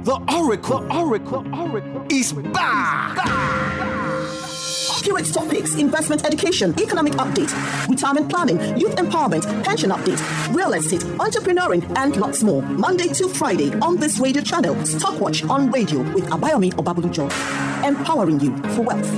The Oracle is back. Accurate topics, investment education, economic update, retirement planning, youth empowerment, pension update, real estate, entrepreneuring, and lots more. Monday to Friday on this radio channel. Stockwatch on radio with Abayomi Obabulujo. Empowering you for wealth.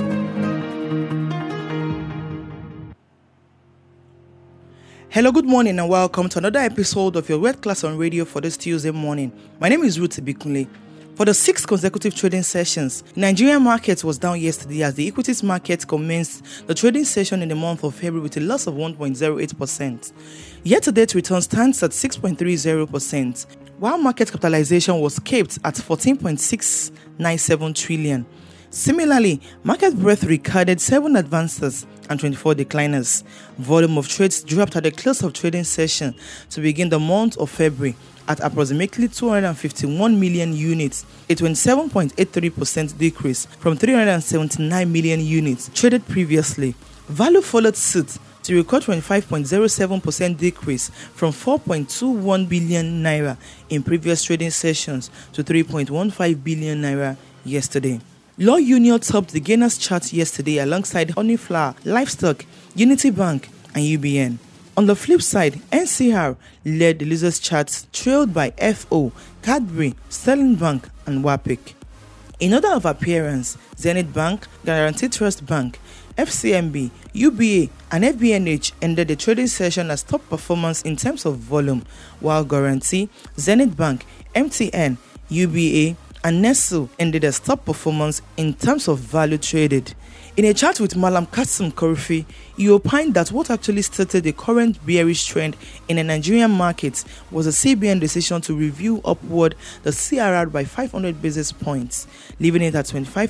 Hello, good morning and welcome to another episode of your Wealth Class on Radio for this Tuesday morning. My name is Ruth Ibikunle. For the 6 consecutive trading sessions, the Nigerian market was down yesterday as the equities market commenced the trading session in the month of February with a loss of 1.08%. Year-to-date return stands at 6.30%, while market capitalization was capped at 14.697 trillion. Similarly, market breadth recorded 7 advances and 24 decliners. Volume of trades dropped at the close of trading session to begin the month of February at approximately 251 million units, a 27.83% decrease from 379 million units traded previously. Value followed suit to record 25.07% decrease from 4.21 billion naira in previous trading sessions to 3.15 billion naira yesterday. Law Union topped the gainers chart yesterday alongside Honeyflower, Livestock, Unity Bank, and UBN. On the flip side, NCR led the losers chart, trailed by FO, Cadbury, Sterling Bank, and WAPIC. In order of appearance, Zenith Bank, Guarantee Trust Bank, FCMB, UBA, and FBNH ended the trading session as top performers in terms of volume, while Guarantee, Zenith Bank, MTN, UBA, and Nestle ended as top performance in terms of value traded. In a chat with Malam Kasim Korufi, he opined that what actually started the current bearish trend in the Nigerian market was a CBN decision to review upward the CRR by 500 basis points, leaving it at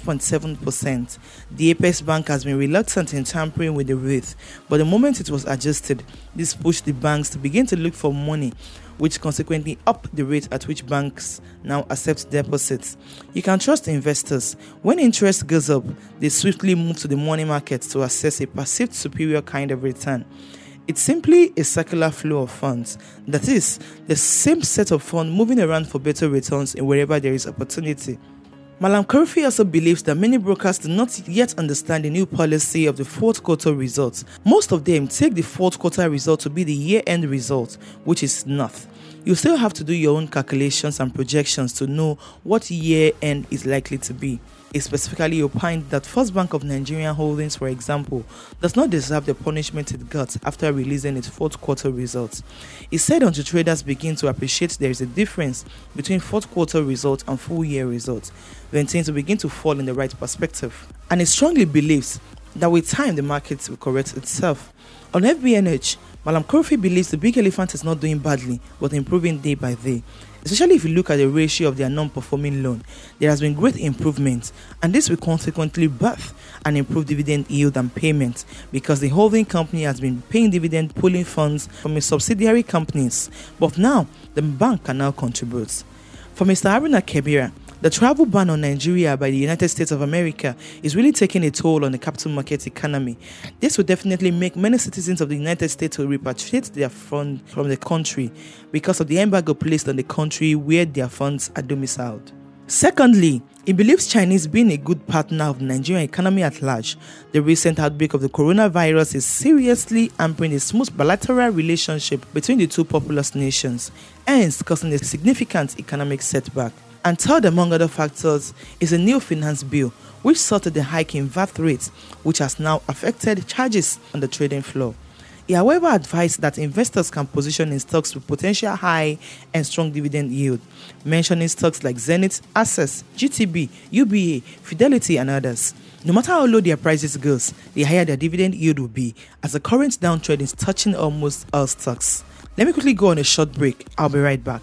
25.7%. The Apex Bank has been reluctant in tampering with the rate, but the moment it was adjusted, this pushed the banks to begin to look for money, which consequently upped the rate at which banks now accept deposits. You can trust investors. When interest goes up, they swiftly move to the money market to assess a perceived superior kind of return. It's simply a circular flow of funds. That is, the same set of funds moving around for better returns in wherever there is opportunity. Malam Korufi also believes that many brokers do not yet understand the new policy of the fourth quarter results. Most of them take the fourth quarter result to be the year-end result, which is not. You still have to do your own calculations and projections to know what year-end is likely to be. He specifically opined that First Bank of Nigeria Holdings, for example, does not deserve the punishment it got after releasing its fourth quarter results. He said until traders begin to appreciate there is a difference between fourth quarter results and full year results, then things will begin to fall in the right perspective. And he strongly believes that with time the market will correct itself. On FBNH, Malam Korufi believes the big elephant is not doing badly, but improving day by day. Especially if you look at the ratio of their non-performing loan, there has been great improvement, and this will consequently birth an improved dividend yield and payment because the holding company has been paying dividend pooling funds from its subsidiary companies, but now the bank can now contribute. For Mr. Haruna Kebira, the travel ban on Nigeria by the United States of America is really taking a toll on the capital market economy. This will definitely make many citizens of the United States to repatriate their funds from the country because of the embargo placed on the country where their funds are domiciled. Secondly, he believes Chinese being a good partner of the Nigerian economy at large. The recent outbreak of the coronavirus is seriously hampering a smooth bilateral relationship between the two populous nations, hence causing a significant economic setback. And third, among other factors, is a new finance bill which sorted the hike in VAT rates, which has now affected charges on the trading floor. He, however, advised that investors can position in stocks with potential high and strong dividend yield, mentioning stocks like Zenith, Access, GTB, UBA, Fidelity, and others. No matter how low their prices goes, the higher their dividend yield will be, as the current downtrend is touching almost all stocks. Let me quickly go on a short break. I'll be right back.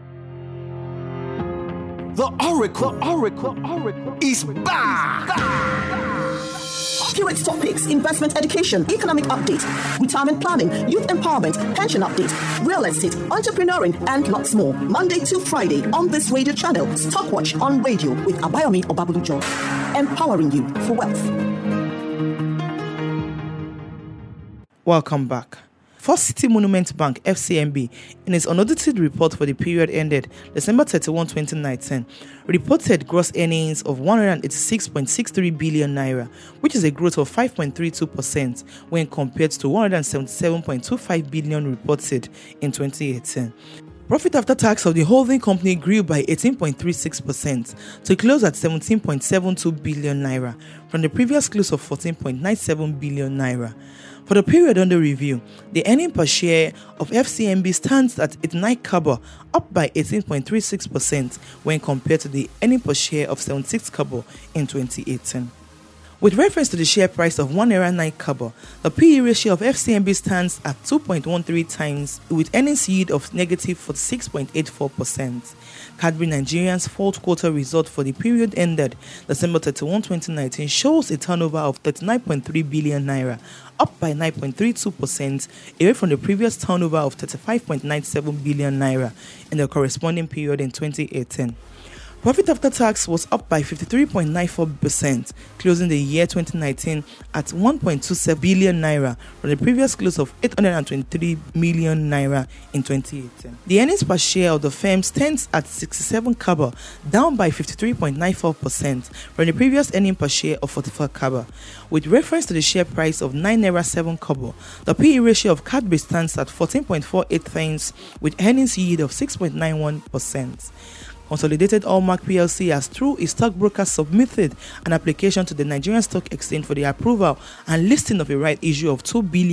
The Oracle is back. Accurate topics, investment education, economic update, retirement planning, youth empowerment, pension update, real estate, entrepreneuring, and lots more. Monday to Friday on this radio channel. Stockwatch on radio with Abayomi Obabulujo. Empowering you for wealth. Welcome back. First City Monument Bank (FCMB), in its unaudited report for the period ended December 31, 2019, reported gross earnings of 186.63 billion naira, which is a growth of 5.32% when compared to 177.25 billion reported in 2018. Profit after tax of the holding company grew by 18.36% to close at 17.72 billion naira from the previous close of 14.97 billion naira. For the period under review, the earning per share of FCMB stands at 89 kobo, up by 18.36% when compared to the earning per share of 76 kobo in 2018. With reference to the share price of 1 naira 9 kobo, the PE ratio of FCMB stands at 2.13 times with earnings yield of negative 46.84%. Cadbury Nigeria's fourth quarter result for the period ended December 31, 2019 shows a turnover of 39.3 billion naira, up by 9.32% away from the previous turnover of 35.97 billion naira in the corresponding period in 2018. Profit after tax was up by 53.94%, closing the year 2019 at 1.27 billion naira from the previous close of 823 million naira in 2018. The earnings per share of the firm stands at 67 kobo, down by 53.94% from the previous earning per share of 44 kobo. With reference to the share price of 9 naira 7 kobo, the PE ratio of Cadbury stands at 14.48 times with earnings yield of 6.91%. Consolidated Allmark PLC has, through its stockbrokers, submitted an application to the Nigerian Stock Exchange for the approval and listing of a right issue of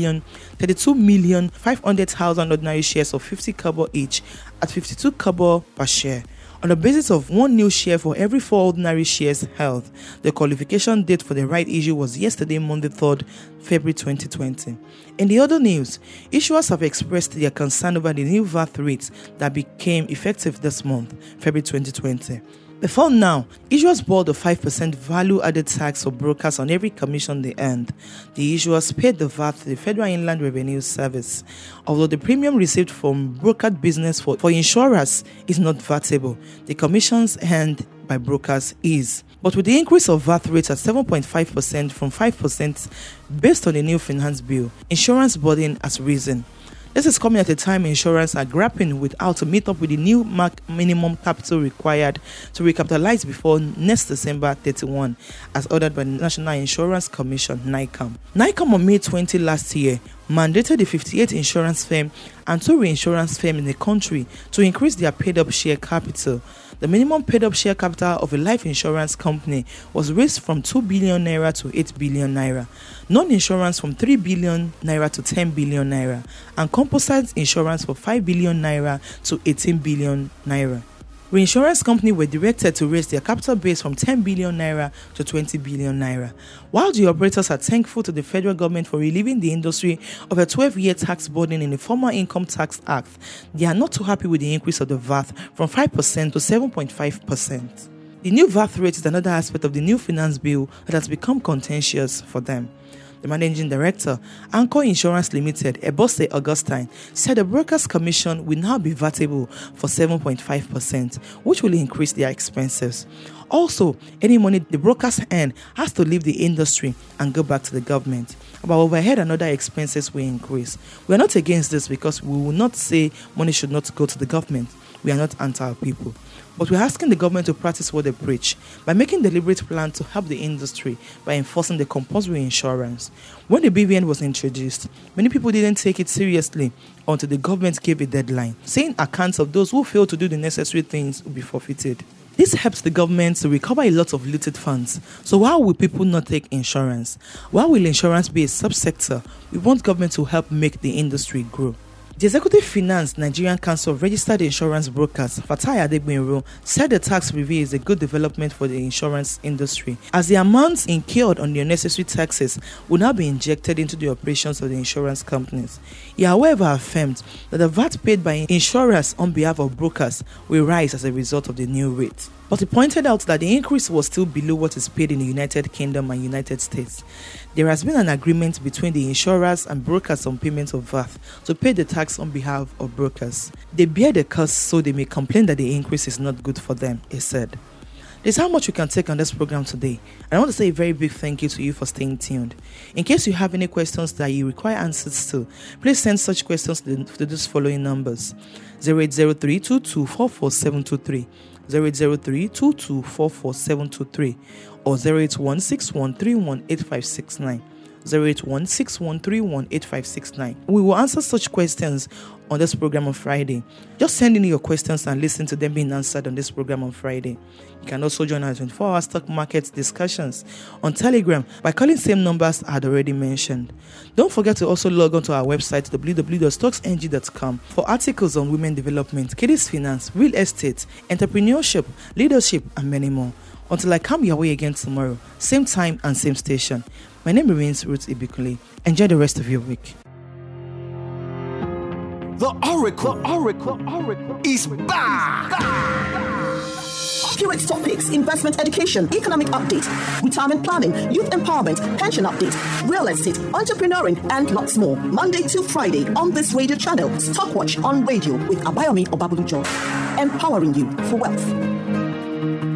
2,032,500,000 ordinary shares of 50 kobo each at 52 kobo per share, on the basis of one new share for every 4 ordinary shares held. The qualification date for the right issue was yesterday, Monday, 3rd February 2020. In the other news, issuers have expressed their concern over the new VAT rates that became effective this month, February 2020. Before now, issuers bore the 5% value-added tax for brokers on every commission they earned. The issuers paid the VAT to the Federal Inland Revenue Service. Although the premium received from brokered business for insurers is not VATable, the commissions earned by brokers is. But with the increase of VAT rates at 7.5% from 5% based on the new finance bill, insurance burden has risen. This is coming at a time insurers are grappling with how to meet up with the new minimum capital required to recapitalize before next December 31, as ordered by the National Insurance Commission, NICOM. NICOM on May 20 last year mandated the 58 insurance firm and 2 reinsurance firms in the country to increase their paid-up share capital. The minimum paid-up share capital of a life insurance company was raised from 2 billion naira to 8 billion naira, non-insurance from 3 billion naira to 10 billion naira, and composite insurance from 5 billion naira to 18 billion naira. Reinsurance companies were directed to raise their capital base from 10 billion naira to 20 billion naira. While the operators are thankful to the federal government for relieving the industry of a 12-year tax burden in the former Income Tax Act, they are not too happy with the increase of the VAT from 5% to 7.5%. The new VAT rate is another aspect of the new finance bill that has become contentious for them. The managing director, Anchor Insurance Limited, Ebose Augustine, said the brokers' commission will now be VATable for 7.5%, which will increase their expenses. Also, any money the brokers earn has to leave the industry and go back to the government. But overhead and other expenses will increase. We are not against this because we will not say money should not go to the government. We are not anti-people. But we're asking the government to practice what they preach by making deliberate plans to help the industry by enforcing the compulsory insurance. When the BVN was introduced, many people didn't take it seriously until the government gave a deadline, saying accounts of those who failed to do the necessary things will be forfeited. This helps the government to recover a lot of looted funds. So why will people not take insurance? Why will insurance be a subsector? We want government to help make the industry grow. The Executive Finance Nigerian Council of Registered Insurance Brokers, Fatai Adegbenro, said the tax review is a good development for the insurance industry, as the amounts incurred on the unnecessary taxes will now be injected into the operations of the insurance companies. He, however, affirmed that the VAT paid by insurers on behalf of brokers will rise as a result of the new rate. But he pointed out that the increase was still below what is paid in the United Kingdom and United States. There has been an agreement between the insurers and brokers on payment of VAT to pay the tax on behalf of brokers. They bear the cost, so they may complain that the increase is not good for them, he said. There's how much we can take on this program today. And I want to say a very big thank you to you for staying tuned. In case you have any questions that you require answers to, please send such questions to these following numbers: 0803-2244-723, 0803-2244-723, or 08161318569. 08161318569. We will answer such questions on this program on Friday. Just send in your questions and listen to them being answered on this program on Friday. You can also join our 24-hour stock market discussions on Telegram by calling same numbers I had already mentioned. Don't forget to also log on to our website www.stocksng.com for articles on women development, kiddies finance, real estate, entrepreneurship, leadership, and many more. Until I come your way again tomorrow, same time and same station. My name remains Ruth Ibikunle. Enjoy the rest of your week. The Oracle is back. QX Topics, investment education, economic update, retirement planning, youth empowerment, pension update, real estate, entrepreneuring, and lots more. Monday to Friday on this radio channel. Stockwatch on radio with Abayomi Obabulujo. Empowering you for wealth.